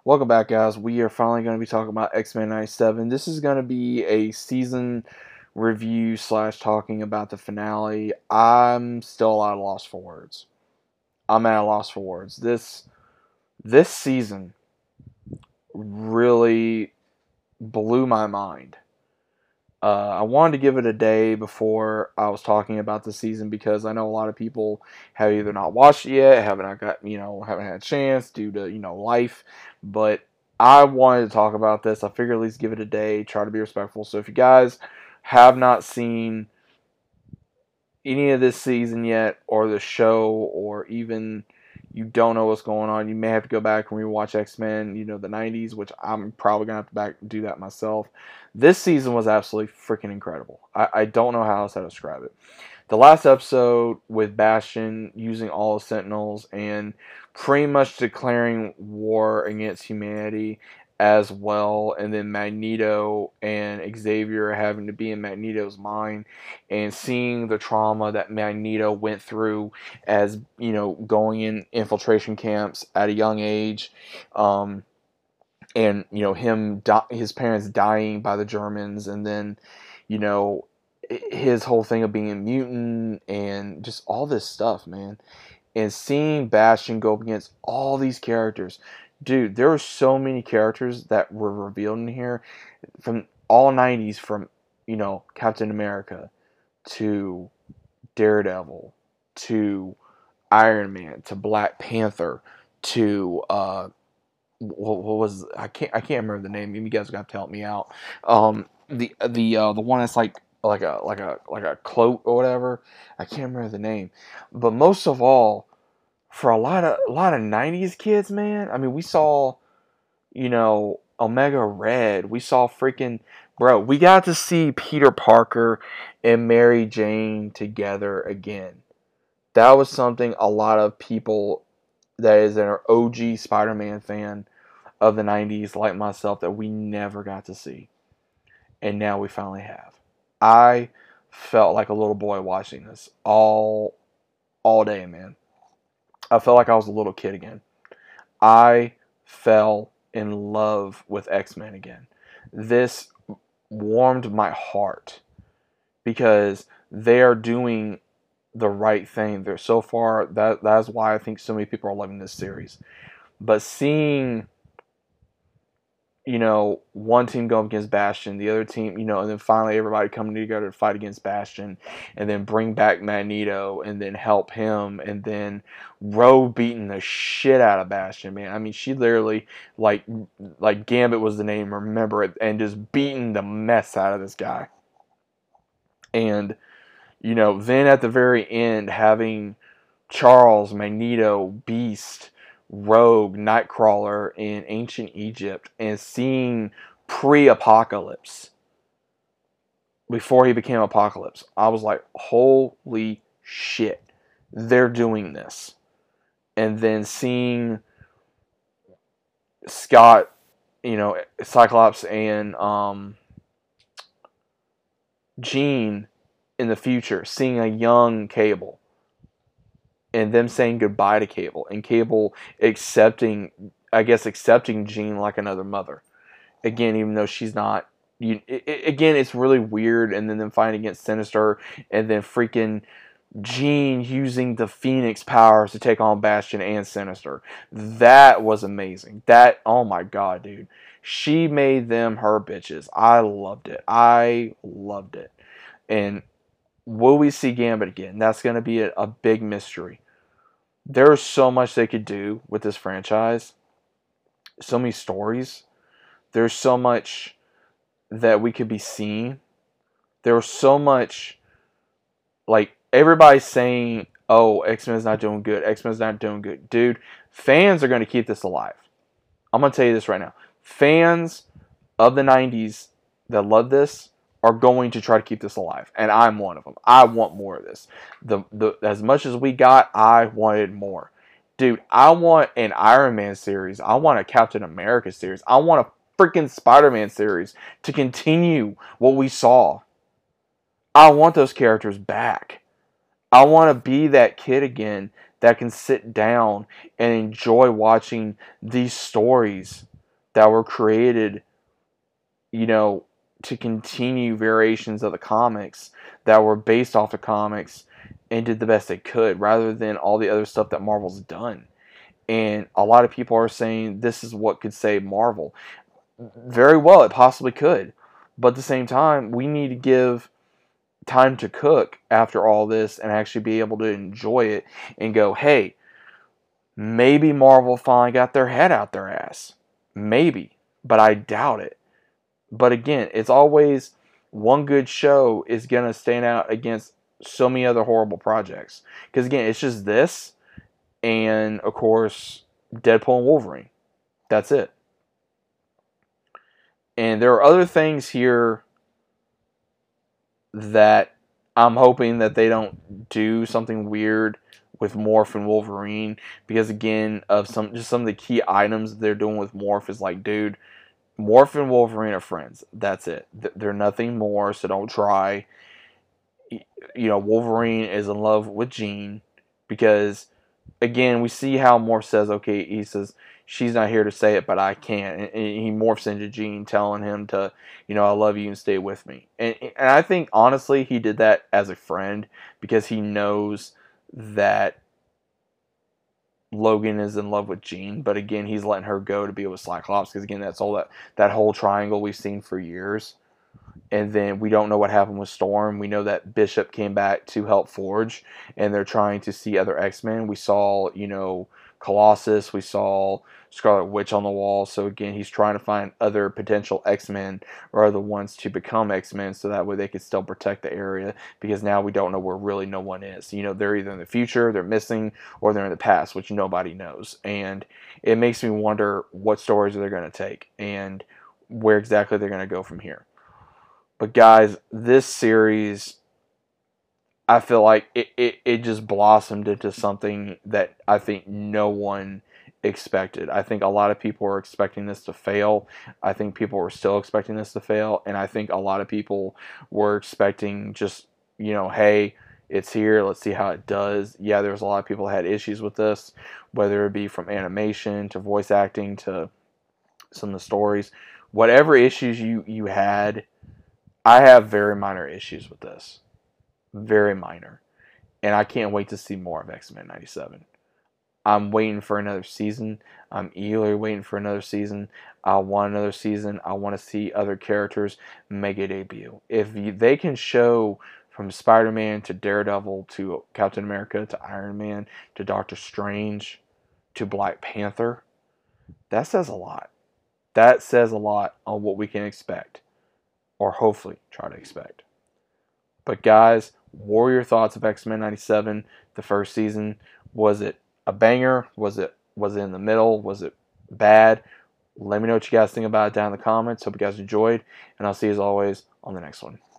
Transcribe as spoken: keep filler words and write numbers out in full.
Welcome back, guys. We are finally going to be talking about X-Men ninety-seven. This is going to be a season review slash talking about the finale. I'm still at a loss for words. I'm at a loss for words. This this season really blew my mind. Uh, I wanted to give it a day before I was talking about the season because I know a lot of people have either not watched it yet, haven't not got you know haven't had a chance due to you know life. But I wanted to talk about this. I figured at least give it a day, try to be respectful. So if you guys have not seen any of this season yet, or the show, or even you don't know what's going on, you may have to go back and rewatch X-Men, you know, the nineties, which I'm probably going to have to back do that myself. This season was absolutely freaking incredible. I, I don't know how else to describe it. The last episode with Bastion using all the Sentinels and pretty much declaring war against humanity as well, and then Magneto and Xavier having to be in Magneto's mind and seeing the trauma that Magneto went through as, you know, going in infiltration camps at a young age, um, and, you know, him, his parents dying by the Germans, and then, you know, his whole thing of being a mutant and just all this stuff, man. And seeing Bastion go up against all these characters. Dude, there were so many characters that were revealed in here from all nineties, from, you know, Captain America to Daredevil to Iron Man to Black Panther to uh what, what was I can't I can't remember the name. You guys are gonna have to help me out. Um the the uh the one that's like like a like a like a cloak or whatever. I can't remember the name. But most of all, for a lot of a lot of nineties kids, man. I mean, we saw, you know, Omega Red. We saw freaking bro. We got to see Peter Parker and Mary Jane together again. That was something a lot of people that is an O G Spider-Man fan of the nineties, like myself, that we never got to see, and now we finally have. I felt like a little boy watching this all all day, man. I felt like I was a little kid again. I fell in love with X-Men again. This warmed my heart because they are doing the right thing. They're so far that that's why I think so many people are loving this series. But seeing, you know, one team go up against Bastion, the other team, you know, and then finally everybody coming together to fight against Bastion, and then bring back Magneto, and then help him, and then Rogue beating the shit out of Bastion, man. I mean, she literally, like, like Gambit was the name, remember it, and just beating the mess out of this guy. And, you know, then at the very end, having Charles, Magneto, Beast, Rogue, Nightcrawler in ancient Egypt, and seeing pre-apocalypse before he became Apocalypse, I was like, holy shit, they're doing this. And then seeing Scott, you know, Cyclops and um, Jean in the future, seeing a young Cable, and them saying goodbye to Cable, and Cable accepting, I guess, accepting Jean like another mother. Again, even though she's not, you, it, it, again, it's really weird. And then them fighting against Sinister, and then freaking Jean using the Phoenix powers to take on Bastion and Sinister. That was amazing. That, oh my god, dude. She made them her bitches. I loved it. I loved it. And will we see Gambit again? That's going to be a, a big mystery. There's so much they could do with this franchise. So many stories. There's so much that we could be seeing. There was so much, like, everybody's saying, oh, X-Men's not doing good. X-Men's not doing good. Dude, fans are going to keep this alive. I'm going to tell you this right now. Fans of the nineties that love this are going to try to keep this alive, and I'm one of them. I want more of this. The the as much as we got, I wanted more. Dude, I want an Iron Man series. I want a Captain America series. I want a freaking Spider-Man series to continue what we saw. I want those characters back. I want to be that kid again that can sit down and enjoy watching these stories that were created, you know, to continue variations of the comics that were based off the comics and did the best they could, rather than all the other stuff that Marvel's done. And a lot of people are saying this is what could save Marvel. Very well, it possibly could. But at the same time, we need to give time to cook after all this and actually be able to enjoy it and go, hey, maybe Marvel finally got their head out their ass. Maybe. But I doubt it. But again, it's always one good show is going to stand out against so many other horrible projects. Because again, it's just this and, of course, Deadpool and Wolverine. That's it. And there are other things here that I'm hoping that they don't do something weird with Morph and Wolverine. Because, again, of some just some of the key items they're doing with Morph is like, dude, Morph and Wolverine are friends. That's it. They're nothing more, so don't try. You know, Wolverine is in love with Jean because, again, we see how Morph says, okay, he says, she's not here to say it, but I can. And he morphs into Jean, telling him to, you know, I love you and stay with me. And, and I think, honestly, he did that as a friend because he knows that Logan is in love with Jean, but again, he's letting her go to be with Cyclops because, again, that's all that, that whole triangle we've seen for years. And then we don't know what happened with Storm. We know that Bishop came back to help Forge, and they're trying to see other X-Men. We saw, you know, Colossus. We saw Scarlet Witch on the wall. So, again, he's trying to find other potential X-Men or other ones to become X-Men so that way they can still protect the area because now we don't know where really no one is. You know, they're either in the future, they're missing, or they're in the past, which nobody knows. And it makes me wonder what stories they're going to take and where exactly they're going to go from here. But guys, this series, I feel like it, it, it just blossomed into something that I think no one expected. I think a lot of people were expecting this to fail. I think people were still expecting this to fail. And I think a lot of people were expecting just, you know, hey, it's here. Let's see how it does. Yeah, there's a lot of people that had issues with this, whether it be from animation to voice acting to some of the stories. Whatever issues you, you had, I have very minor issues with this. Very minor. And I can't wait to see more of X-Men ninety-seven. I'm waiting for another season. I'm eagerly waiting for another season. I want another season. I want to see other characters make a debut. If you, they can show from Spider-Man to Daredevil to Captain America to Iron Man to Doctor Strange to Black Panther, that says a lot. That says a lot on what we can expect. Or hopefully try to expect. But guys, what were your thoughts of X-Men ninety-seven, the first season? Was it a banger? Was it was it in the middle? Was it bad? Let me know what you guys think about it down in the comments. Hope you guys enjoyed. And I'll see you as always on the next one.